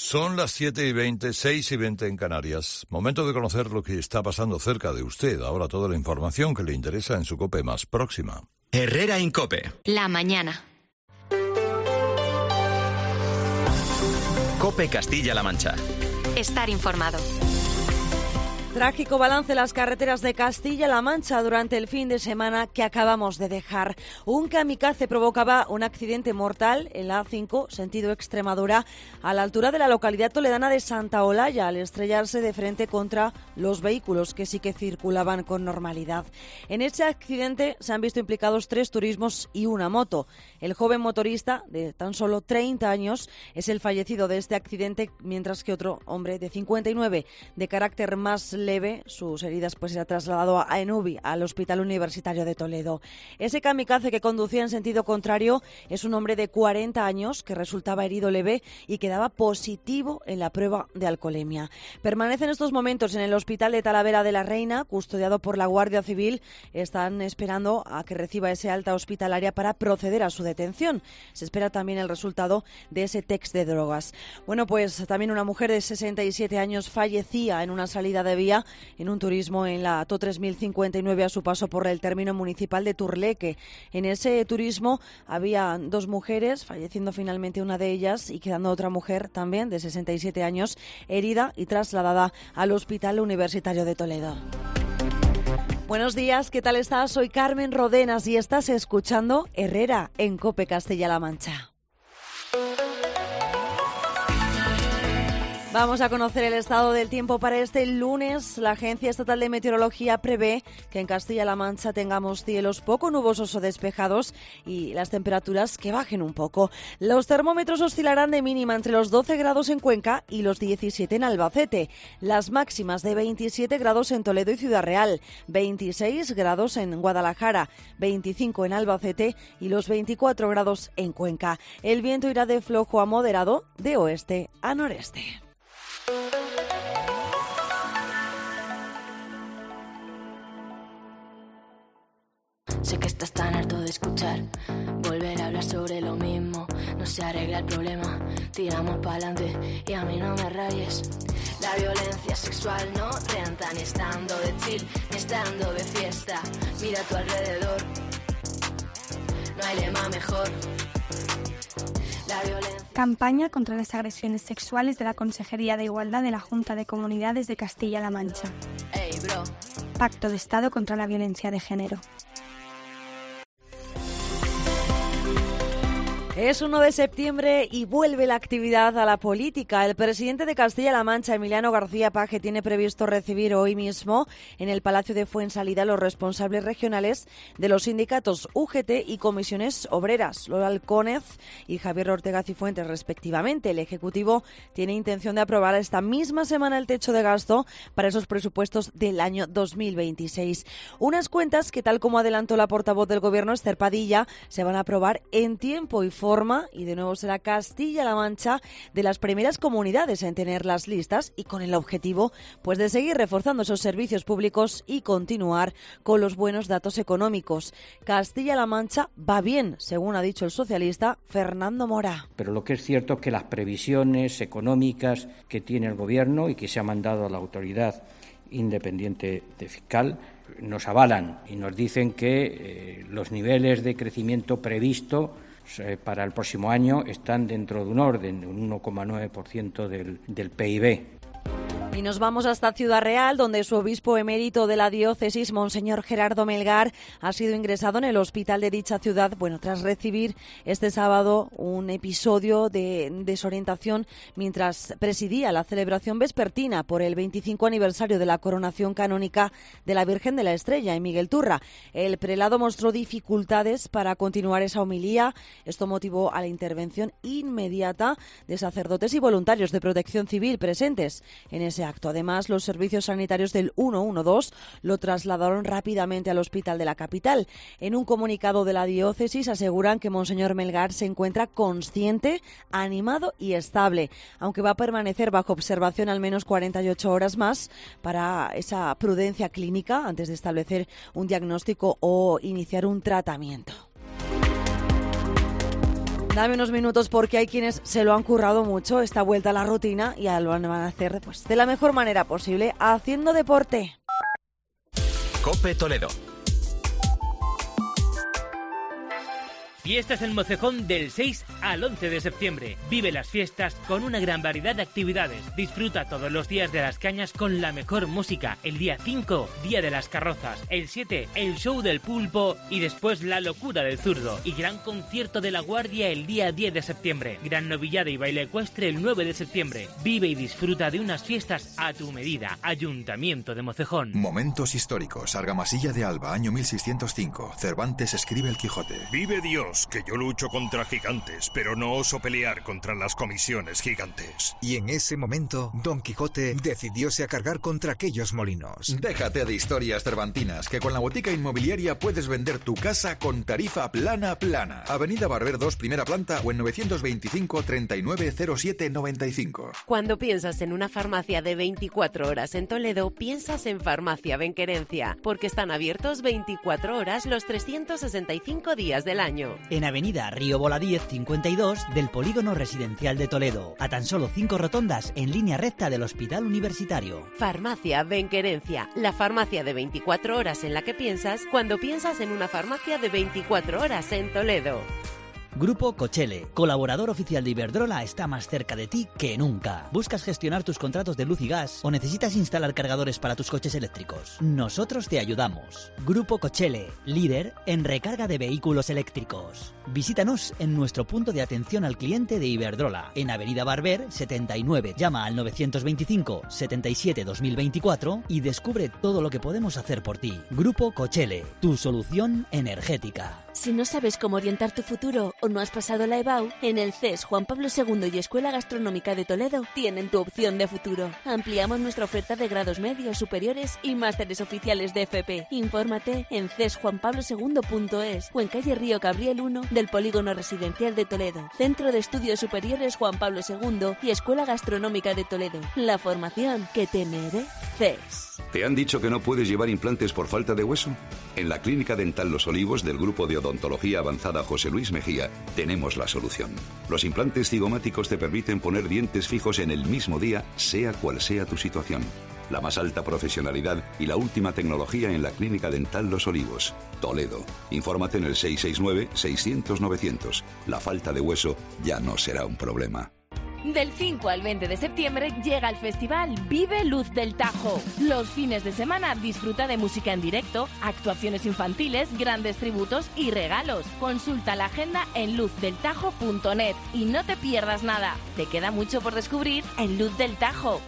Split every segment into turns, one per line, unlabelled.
Son las 7:20, 6:20 en Canarias. Momento de conocer lo que está pasando cerca de usted. Ahora toda la información que le interesa en su COPE más próxima.
Herrera en COPE.
La mañana.
COPE Castilla-La Mancha.
Estar informado.
Trágico balance en las carreteras de Castilla-La Mancha durante el fin de semana que acabamos de dejar. Un kamikaze provocaba un accidente mortal en la A5, sentido Extremadura, a la altura de la localidad toledana de Santa Olalla, al estrellarse de frente contra los vehículos que sí que circulaban con normalidad. En ese accidente se han visto implicados 3 turismos y una moto. El joven motorista, de tan solo 30 años, es el fallecido de este accidente, mientras que otro hombre de 59, de carácter más leve, sus heridas pues se ha trasladado a Enubi, al Hospital Universitario de Toledo. Ese kamikaze que conducía en sentido contrario es un hombre de 40 años que resultaba herido leve y que daba positivo en la prueba de alcoholemia. Permanece en estos momentos en el Hospital de Talavera de la Reina, custodiado por la Guardia Civil. Están esperando a que reciba ese alta hospitalaria para proceder a su detención. Se espera también el resultado de ese test de drogas. Bueno, pues también una mujer de 67 años fallecía en una salida de vía en un turismo en la ATO 3059 a su paso por el término municipal de Turleque. En ese turismo había 2 mujeres, falleciendo finalmente una de ellas y quedando otra mujer también de 67 años herida y trasladada al Hospital Universitario de Toledo. Buenos días, ¿qué tal estás? Soy Carmen Rodenas y estás escuchando Herrera en COPE Castilla-La Mancha. Vamos a conocer el estado del tiempo para este lunes. La Agencia Estatal de Meteorología prevé que en Castilla-La Mancha tengamos cielos poco nubosos o despejados y las temperaturas que bajen un poco. Los termómetros oscilarán de mínima entre los 12 grados en Cuenca y los 17 en Albacete. Las máximas de 27 grados en Toledo y Ciudad Real, 26 grados en Guadalajara, 25 en Albacete y los 24 grados en Cuenca. El viento irá de flojo a moderado de oeste a noreste.
Sé que estás tan harto de escuchar volver a hablar sobre lo mismo. No se arregla el problema, tiramos pa'lante y a mí no me rayes. La violencia sexual no renta ni estando de chill, ni estando de fiesta. Mira a tu alrededor, no hay lema mejor. La violencia...
Campaña contra las agresiones sexuales de la Consejería de Igualdad de la Junta de Comunidades de Castilla-La Mancha.
Hey, bro.
Pacto de Estado contra la violencia de género.
Es 1 de septiembre y vuelve la actividad a la política. El presidente de Castilla-La Mancha, Emiliano García Paje, tiene previsto recibir hoy mismo en el Palacio de Fuensalida los responsables regionales de los sindicatos UGT y comisiones obreras, Lola Alcónez y Javier Ortega Cifuentes, respectivamente. El Ejecutivo tiene intención de aprobar esta misma semana el techo de gasto para esos presupuestos del año 2026. Unas cuentas que, tal como adelantó la portavoz del Gobierno, Esther Padilla, se van a aprobar en tiempo y forma, y de nuevo será Castilla-La Mancha de las primeras comunidades en tener las listas y con el objetivo pues de seguir reforzando esos servicios públicos y continuar con los buenos datos económicos. Castilla-La Mancha va bien, según ha dicho el socialista Fernando Mora.
Pero lo que es cierto es que las previsiones económicas que tiene el Gobierno y que se ha mandado a la Autoridad Independiente de Fiscal nos avalan y nos dicen que los niveles de crecimiento previsto para el próximo año están dentro de un orden, de un 1,9% del PIB.
Y nos vamos hasta Ciudad Real, donde su obispo emérito de la diócesis, Monseñor Gerardo Melgar, ha sido ingresado en el hospital de dicha ciudad, tras recibir este sábado un episodio de desorientación mientras presidía la celebración vespertina por el 25 aniversario de la coronación canónica de la Virgen de la Estrella en Miguel Turra. El prelado mostró dificultades para continuar esa homilía. Esto motivó a la intervención inmediata de sacerdotes y voluntarios de Protección Civil presentes en ese acto. Además, los servicios sanitarios del 112 lo trasladaron rápidamente al hospital de la capital. En un comunicado de la diócesis aseguran que Monseñor Melgar se encuentra consciente, animado y estable, aunque va a permanecer bajo observación al menos 48 horas más para esa prudencia clínica antes de establecer un diagnóstico o iniciar un tratamiento. Dame unos minutos porque hay quienes se lo han currado mucho esta vuelta a la rutina y lo van a hacer pues, de la mejor manera posible, haciendo deporte.
COPE Toledo.
Fiestas en Mocejón del 6 al 11 de septiembre. Vive las fiestas con una gran variedad de actividades. Disfruta todos los días de las cañas con la mejor música. El día 5, Día de las Carrozas. El 7, el show del pulpo y después la locura del zurdo. Y gran concierto de la Guardia el día 10 de septiembre. Gran novillada y baile ecuestre el 9 de septiembre. Vive y disfruta de unas fiestas a tu medida. Ayuntamiento de Mocejón.
Momentos históricos. Argamasilla de Alba, año 1605. Cervantes escribe El Quijote.
Vive Dios, que yo lucho contra gigantes, pero no oso pelear contra las comisiones gigantes.
Y en ese momento, Don Quijote decidióse a cargar contra aquellos molinos.
Déjate de historias cervantinas, que con la botica inmobiliaria puedes vender tu casa con tarifa plana. Avenida Barber 2, primera planta, o en 925 39 07 95.
Cuando piensas en una farmacia de 24 horas en Toledo, piensas en Farmacia Benquerencia, porque están abiertos 24 horas los 365 días del año.
En Avenida Río Bola 10 52 del Polígono Residencial de Toledo, a tan solo 5 rotondas en línea recta del Hospital Universitario.
Farmacia Benquerencia, la farmacia de 24 horas en la que piensas cuando piensas en una farmacia de 24 horas en Toledo.
Grupo Cochele, colaborador oficial de Iberdrola, está más cerca de ti que nunca. ¿Buscas gestionar tus contratos de luz y gas o necesitas instalar cargadores para tus coches eléctricos? Nosotros te ayudamos. Grupo Cochele, líder en recarga de vehículos eléctricos. Visítanos en nuestro punto de atención al cliente de Iberdrola, en Avenida Barber 79. Llama al 925 77 2024 y descubre todo lo que podemos hacer por ti. Grupo Cochele, tu solución energética.
Si no sabes cómo orientar tu futuro o no has pasado la EBAU, en el CES Juan Pablo II y Escuela Gastronómica de Toledo tienen tu opción de futuro. Ampliamos nuestra oferta de grados medios, superiores y másteres oficiales de FP. Infórmate en cesjuanpablosegundo.es o en calle Río Cabriel 1 del Polígono Residencial de Toledo. Centro de Estudios Superiores Juan Pablo II y Escuela Gastronómica de Toledo. La formación que te mereces.
¿Te han dicho que no puedes llevar implantes por falta de hueso? En la Clínica Dental Los Olivos del Grupo de Odontología Avanzada José Luis Mejía tenemos la solución. Los implantes cigomáticos te permiten poner dientes fijos en el mismo día, sea cual sea tu situación. La más alta profesionalidad y la última tecnología en la Clínica Dental Los Olivos, Toledo. Infórmate en el 669-600-900. La falta de hueso ya no será un problema.
Del 5 al 20 de septiembre llega el festival Vive Luz del Tajo. Los fines de semana disfruta de música en directo, actuaciones infantiles, grandes tributos y regalos. Consulta la agenda en luzdeltajo.net y no te pierdas nada. Te queda mucho por descubrir en Luz del Tajo.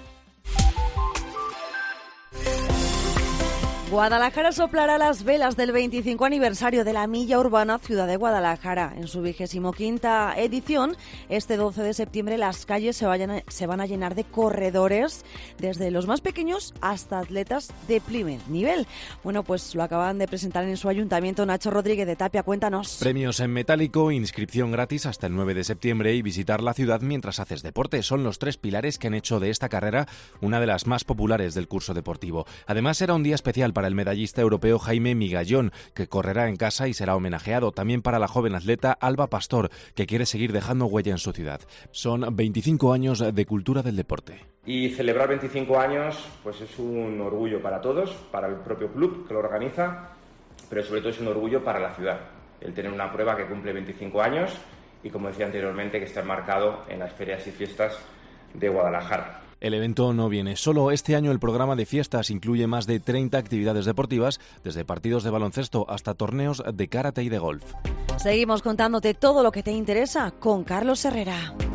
Guadalajara soplará las velas del 25 aniversario de la Milla Urbana Ciudad de Guadalajara. En su 25ª edición, este 12 de septiembre, las calles se van a llenar de corredores, desde los más pequeños hasta atletas de primer nivel. Bueno, pues lo acaban de presentar en su ayuntamiento. Nacho Rodríguez de Tapia, cuéntanos.
Premios en metálico, inscripción gratis hasta el 9 de septiembre y visitar la ciudad mientras haces deporte. Son los 3 pilares que han hecho de esta carrera una de las más populares del curso deportivo. Además, será un día especial para el medallista europeo Jaime Migallón, que correrá en casa y será homenajeado. También para la joven atleta Alba Pastor, que quiere seguir dejando huella en su ciudad. Son 25 años de cultura del deporte.
Y celebrar 25 años pues es un orgullo para todos, para el propio club que lo organiza, pero sobre todo es un orgullo para la ciudad. El tener una prueba que cumple 25 años y, como decía anteriormente, que está enmarcado en las ferias y fiestas de Guadalajara.
El evento no viene solo. Este año el programa de fiestas incluye más de 30 actividades deportivas, desde partidos de baloncesto hasta torneos de karate y de golf.
Seguimos contándote todo lo que te interesa con Carlos Herrera.